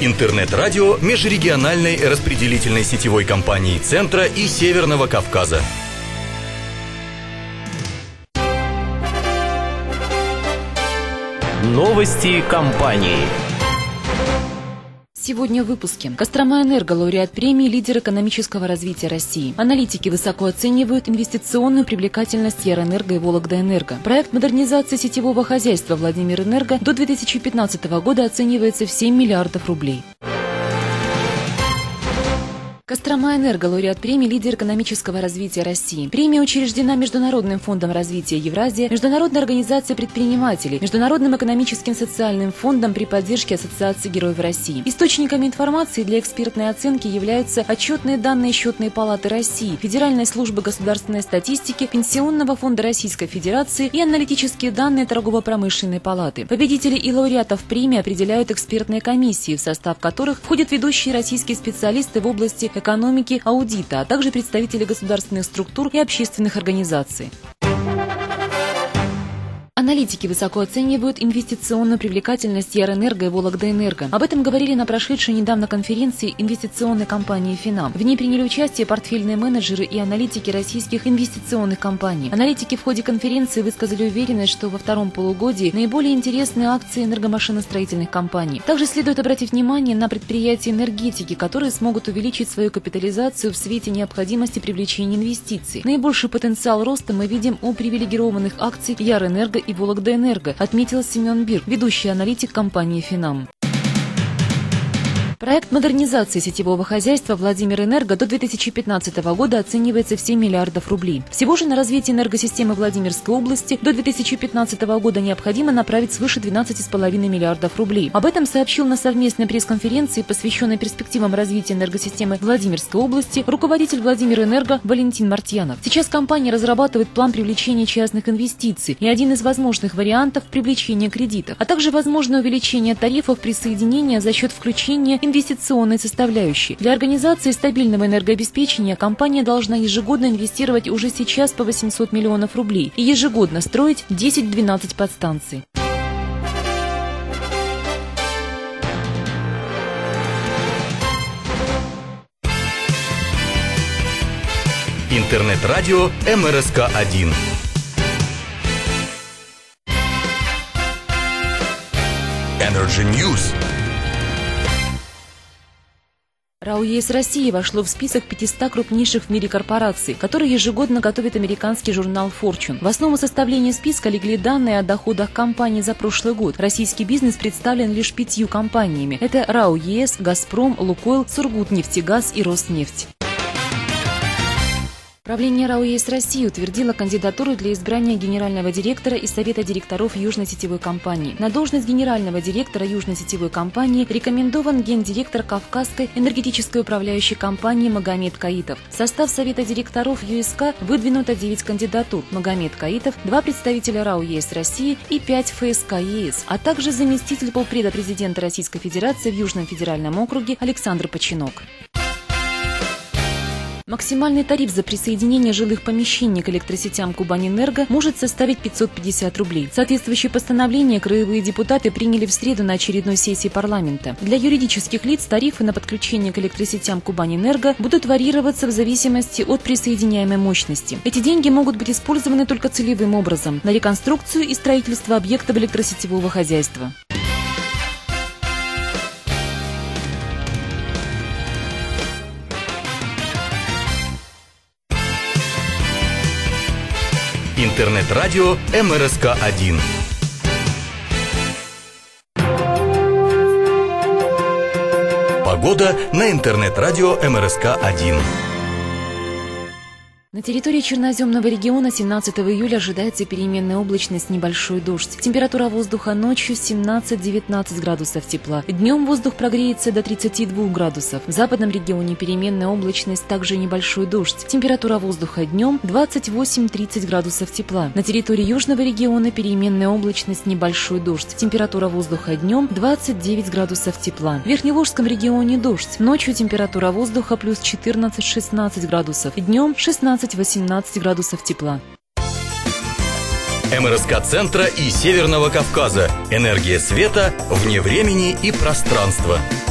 Интернет-радио межрегиональной распределительной сетевой компании Центра и Северного Кавказа. Новости компании. Сегодня в выпуске. Кострома-Энерго, лауреат премии «Лидер экономического развития России». Аналитики высоко оценивают инвестиционную привлекательность Ярэнерго и Вологдаэнерго. Проект модернизации сетевого хозяйства Владимирэнерго до 2015 года оценивается в 7 миллиардов рублей. Кострома-Энерго, лауреат премии «Лидер экономического развития России». Премия учреждена Международным фондом развития Евразия, Международной организацией предпринимателей, Международным экономическим социальным фондом при поддержке Ассоциации Героев России. Источниками информации для экспертной оценки являются отчетные данные Счетной палаты России, Федеральной службы государственной статистики, Пенсионного фонда Российской Федерации и аналитические данные Торгово-промышленной палаты. Победителей и лауреатов премии определяют экспертные комиссии, в состав которых входят ведущие российские специалисты в области экономики, аудита, а также представители государственных структур и общественных организаций. Аналитики высоко оценивают инвестиционную привлекательность Ярэнерго и Вологдаэнерго. Об этом говорили на прошедшей недавно конференции инвестиционной компании «Финам». В ней приняли участие портфельные менеджеры и аналитики российских инвестиционных компаний. Аналитики в ходе конференции высказали уверенность, что во втором полугодии наиболее интересны акции энергомашиностроительных компаний. Также следует обратить внимание на предприятия энергетики, которые смогут увеличить свою капитализацию в свете необходимости привлечения инвестиций. Наибольший потенциал роста мы видим у привилегированных акций Ярэнерго и Вологдаэнерго, отметил Семен Бир, ведущий аналитик компании «Финам». Проект модернизации сетевого хозяйства Владимирэнерго до 2015 года оценивается в 7 миллиардов рублей. Всего же на развитие энергосистемы Владимирской области до 2015 года необходимо направить свыше 12,5 миллиардов рублей. Об этом сообщил на совместной пресс-конференции, посвященной перспективам развития энергосистемы Владимирской области, руководитель Владимирэнерго Валентин Мартьянов. Сейчас компания разрабатывает план привлечения частных инвестиций и один из возможных вариантов – привлечения кредитов, а также возможное увеличение тарифов присоединения за счет включения инвестиционной составляющей. Для организации стабильного энергообеспечения компания должна ежегодно инвестировать уже сейчас по 800 миллионов рублей и ежегодно строить 10-12 подстанций. Интернет-радио МРСК-1. Energy News. РАО ЕС России вошло в список 500 крупнейших в мире корпораций, которые ежегодно готовит американский журнал Fortune. В основу составления списка легли данные о доходах компании за прошлый год. Российский бизнес представлен лишь 5 компаниями. Это РАО ЕС, Газпром, Лукойл, Сургутнефтегаз и Роснефть. Правление РАО ЕС России утвердило кандидатуру для избрания генерального директора и совета директоров Южной сетевой компании. На должность генерального директора Южной сетевой компании рекомендован гендиректор Кавказской энергетической управляющей компании Магомед Каитов. В состав совета директоров ЮСК выдвинуто 9 кандидатур: Магомед Каитов, 2 представителя РАО ЕС России и 5 ФСК ЕС, а также заместитель полпреда президента Российской Федерации в Южном федеральном округе Александр Починок. Максимальный тариф за присоединение жилых помещений к электросетям Кубаньэнерго может составить 550 рублей. Соответствующее постановление краевые депутаты приняли в среду на очередной сессии парламента. Для юридических лиц тарифы на подключение к электросетям Кубаньэнерго будут варьироваться в зависимости от присоединяемой мощности. Эти деньги могут быть использованы только целевым образом – на реконструкцию и строительство объектов электросетевого хозяйства. Интернет-радио МРСК-1. Погода на интернет-радио МРСК-1. На территории Черноземного региона 17 июля ожидается переменная облачность, небольшой дождь. Температура воздуха ночью 17-19 градусов тепла. Днем воздух прогреется до 32 градусов. В западном регионе переменная облачность, также небольшой дождь. Температура воздуха днем 28-30 градусов тепла. На территории южного региона переменная облачность, небольшой дождь. Температура воздуха днем 29 градусов тепла. В Верхневолжском регионе дождь. Ночью температура воздуха плюс 14-16 градусов. Днем 16-18 градусов тепла. МРСК Центра и Северного Кавказа. Энергия света вне времени и пространства.